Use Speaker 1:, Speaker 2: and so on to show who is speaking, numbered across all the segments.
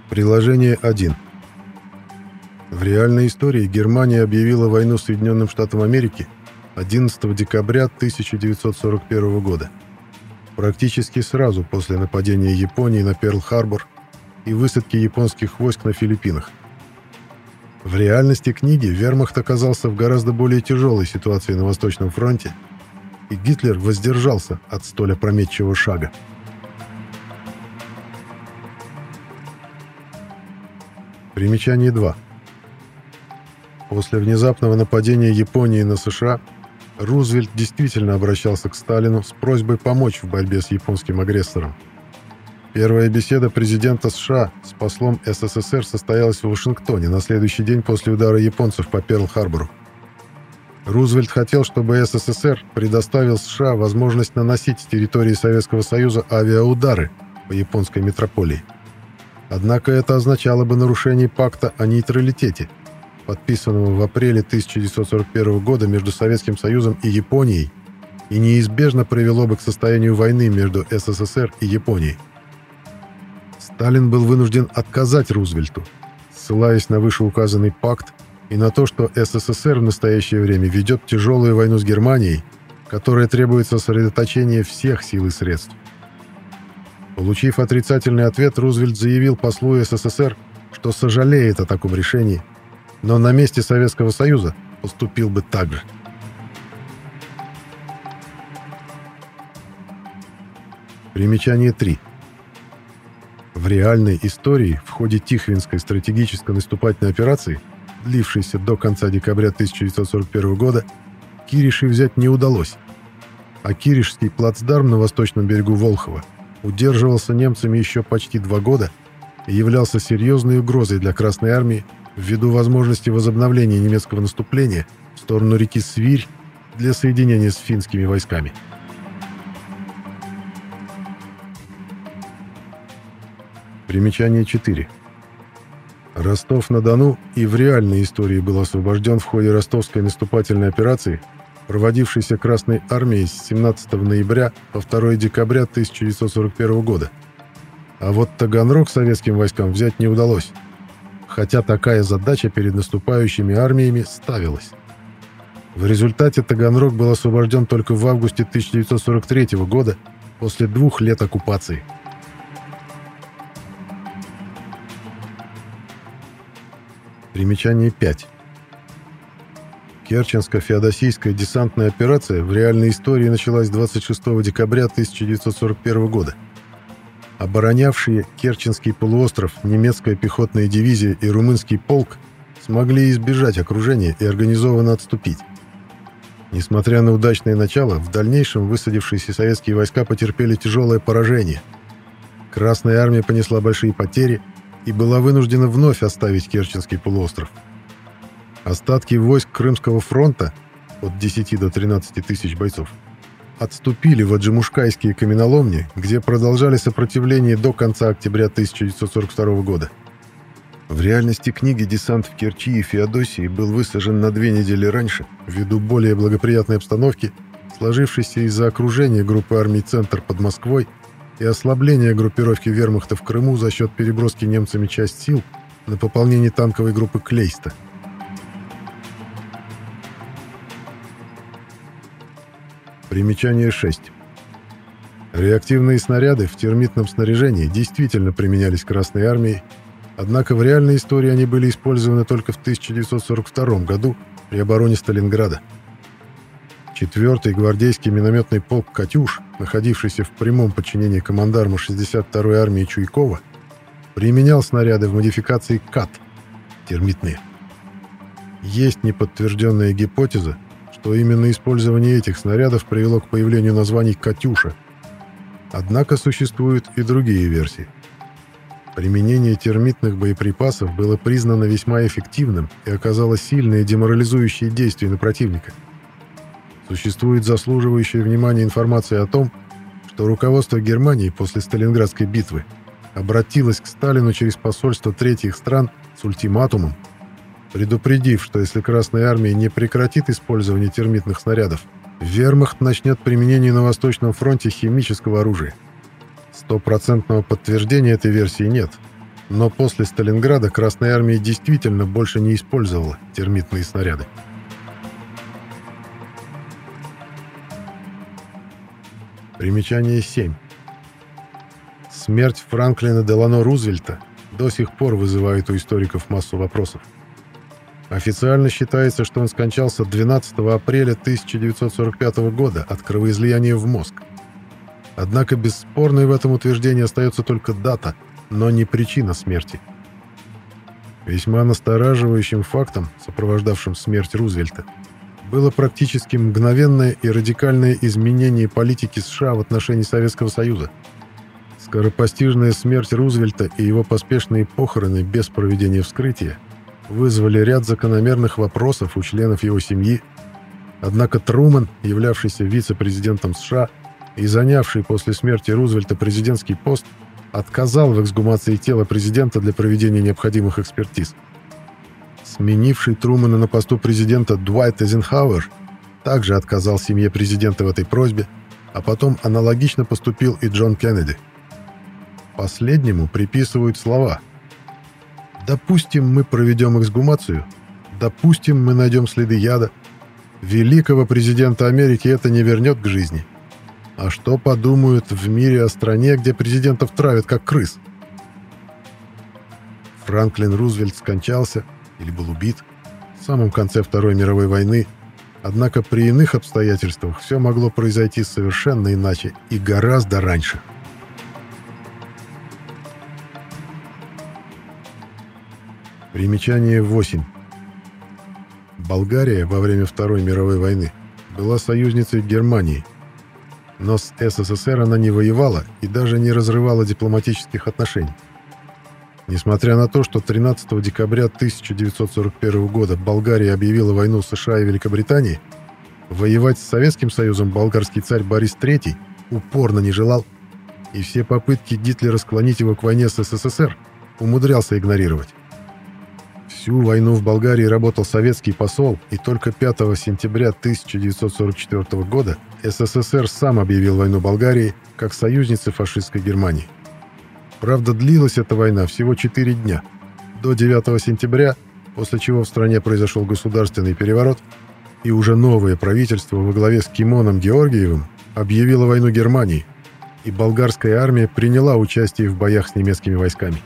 Speaker 1: Приложение 1. В реальной истории Германия объявила войну Соединенным Штатам Америки 11 декабря 1941 года, практически сразу после нападения Японии на Перл-Харбор и высадки японских войск на Филиппинах. В реальности книги вермахт оказался в гораздо более тяжелой ситуации на Восточном фронте, и Гитлер воздержался от столь опрометчивого шага. Примечание 2. После внезапного нападения Японии на США Рузвельт действительно обращался к Сталину с просьбой помочь в борьбе с японским агрессором. Первая беседа президента США с послом СССР состоялась в Вашингтоне на следующий день после удара японцев по Перл-Харбору. Рузвельт хотел, чтобы СССР предоставил США возможность наносить с территории Советского Союза авиаудары по японской метрополии. Однако это означало бы нарушение пакта о нейтралитете, подписанного в апреле 1941 года между Советским Союзом и Японией, и неизбежно привело бы к состоянию войны между СССР и Японией. Сталин был вынужден отказать Рузвельту, ссылаясь на вышеуказанный пакт и на то, что СССР в настоящее время ведет тяжелую войну с Германией, которая требует сосредоточения всех сил и средств. Получив отрицательный ответ, Рузвельт заявил послу СССР, что сожалеет о таком решении, но на месте Советского Союза поступил бы так же. Примечание 3. В реальной истории в ходе Тихвинской стратегической наступательной операции, длившейся до конца декабря 1941 года, Кириши взять не удалось, а Киришский плацдарм на восточном берегу Волхова удерживался немцами еще почти 2 года и являлся серьезной угрозой для Красной Армии ввиду возможности возобновления немецкого наступления в сторону реки Свирь для соединения с финскими войсками. Примечание 4. Ростов-на-Дону и в реальной истории был освобожден в ходе ростовской наступательной операции, проводившейся Красной Армией с 17 ноября по 2 декабря 1941 года. А вот Таганрог советским войскам взять не удалось, хотя такая задача перед наступающими армиями ставилась. В результате Таганрог был освобожден только в августе 1943 года, после 2 лет оккупации. Примечание 5. Керченско-феодосийская десантная операция в реальной истории началась 26 декабря 1941 года. Оборонявшие Керченский полуостров немецкая пехотная дивизия и румынский полк смогли избежать окружения и организованно отступить. Несмотря на удачное начало, в дальнейшем высадившиеся советские войска потерпели тяжелое поражение. Красная армия понесла большие потери и была вынуждена вновь оставить Керченский полуостров. Остатки войск Крымского фронта, от 10 до 13 тысяч бойцов, отступили в Аджимушкайские каменоломни, где продолжали сопротивление до конца октября 1942 года. В реальности книги десант в Керчи и Феодосии был высажен на 2 недели раньше, ввиду более благоприятной обстановки, сложившейся из-за окружения группы армий «Центр» под Москвой и ослабления группировки вермахта в Крыму за счет переброски немцами часть сил на пополнение танковой группы Клейста. Примечание 6. Реактивные снаряды в термитном снаряжении действительно применялись Красной армией, однако в реальной истории они были использованы только в 1942 году при обороне Сталинграда. 4-й гвардейский минометный полк «Катюш», находившийся в прямом подчинении командарма 62-й армии Чуйкова, применял снаряды в модификации КАТ – термитные. Есть неподтвержденная гипотеза, что именно использование этих снарядов привело к появлению названий «Катюша». Однако существуют и другие версии. Применение термитных боеприпасов было признано весьма эффективным и оказало сильное деморализующее действие на противника. Существует заслуживающая внимания информация о том, что руководство Германии после Сталинградской битвы обратилось к Сталину через посольство третьих стран с ультиматумом, предупредив, что если Красная армия не прекратит использование термитных снарядов, вермахт начнет применение на Восточном фронте химического оружия. Стопроцентного подтверждения этой версии нет, Но после Сталинграда Красная Армия действительно больше не использовала термитные снаряды. Примечание 7. Смерть Франклина Делано Рузвельта до сих пор вызывает у историков массу вопросов. Официально считается, что он скончался 12 апреля 1945 года от кровоизлияния в мозг. Однако бесспорной в этом утверждении остается только дата, но не причина смерти. Весьма настораживающим фактом, сопровождавшим смерть Рузвельта, было практически мгновенное и радикальное изменение политики США в отношении Советского Союза. Скоропостижная смерть Рузвельта и его поспешные похороны без проведения вскрытия вызвали ряд закономерных вопросов у членов его семьи, однако Трумэн, являвшийся вице-президентом США и занявший после смерти Рузвельта президентский пост, отказал в эксгумации тела президента для проведения необходимых экспертиз. Сменивший Трумэна на посту президента Дуайт Эйзенхауэр также отказал семье президента в этой просьбе, а потом аналогично поступил и Джон Кеннеди. Последнему приписывают слова: «Допустим, мы проведем эксгумацию, допустим, мы найдем следы яда. Великого президента Америки это не вернет к жизни. А что подумают в мире о стране, где президентов травят как крыс?» Франклин Рузвельт скончался или был убит в самом конце Второй мировой войны, однако при иных обстоятельствах все могло произойти совершенно иначе и гораздо раньше. Примечание 8. Болгария во время Второй мировой войны была союзницей Германии, но с СССР она не воевала и даже не разрывала дипломатических отношений. Несмотря на то, что 13 декабря 1941 года Болгария объявила войну США и Великобритании, воевать с Советским Союзом болгарский царь Борис III упорно не желал, и все попытки Гитлера склонить его к войне с СССР умудрялся игнорировать. Всю войну в Болгарии работал советский посол, и только 5 сентября 1944 года СССР сам объявил войну Болгарии как союзнице фашистской Германии. Правда, длилась эта война всего 4 дня, до 9 сентября, после чего в стране произошел государственный переворот, и уже новое правительство во главе с Кимоном Георгиевым объявило войну Германии, и болгарская армия приняла участие в боях с немецкими войсками.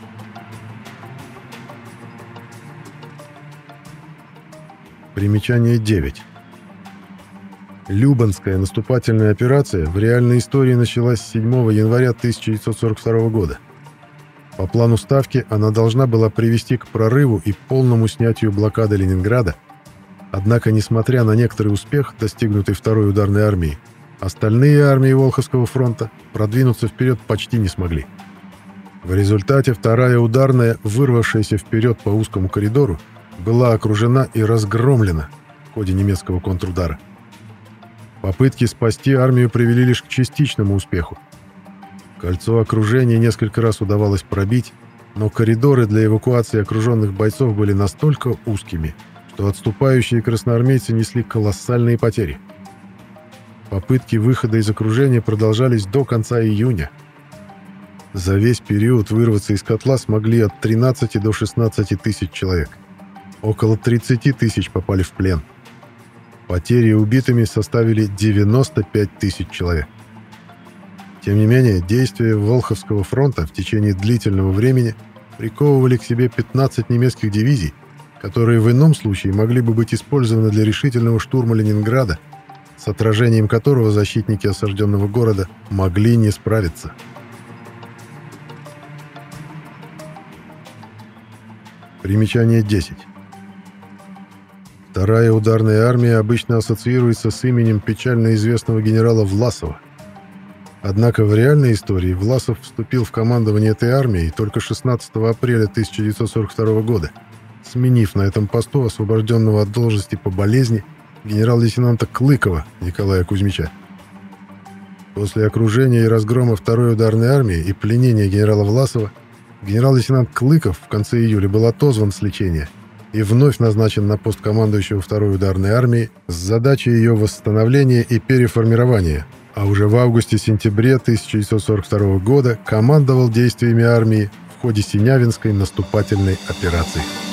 Speaker 1: Примечание 9. Любанская наступательная операция в реальной истории началась 7 января 1942 года. По плану ставки она должна была привести к прорыву и полному снятию блокады Ленинграда, однако, несмотря на некоторый успех, достигнутый Второй ударной армией, остальные армии Волховского фронта продвинуться вперед почти не смогли. В результате Вторая ударная, вырвавшаяся вперед по узкому коридору, была окружена и разгромлена в ходе немецкого контрудара. Попытки спасти армию привели лишь к частичному успеху. Кольцо окружения несколько раз удавалось пробить, но коридоры для эвакуации окруженных бойцов были настолько узкими, что отступающие красноармейцы несли колоссальные потери. Попытки выхода из окружения продолжались до конца июня. За весь период вырваться из котла смогли от 13 до 16 тысяч человек. Около 30 тысяч попали в плен. Потери убитыми составили 95 тысяч человек. Тем не менее, действия Волховского фронта в течение длительного времени приковывали к себе 15 немецких дивизий, которые в ином случае могли бы быть использованы для решительного штурма Ленинграда, с отражением которого защитники осажденного города могли не справиться. Примечание 10. Вторая ударная армия обычно ассоциируется с именем печально известного генерала Власова. Однако в реальной истории Власов вступил в командование этой армией только 16 апреля 1942 года, сменив на этом посту освобожденного от должности по болезни генерал-лейтенанта Клыкова Николая Кузьмича. После окружения и разгрома Второй ударной армии и пленения генерала Власова, генерал-лейтенант Клыков в конце июля был отозван с лечения и вновь назначен на пост командующего Второй ударной армии с задачей ее восстановления и переформирования, а уже в августе-сентябре 1942 года командовал действиями армии в ходе Синявинской наступательной операции.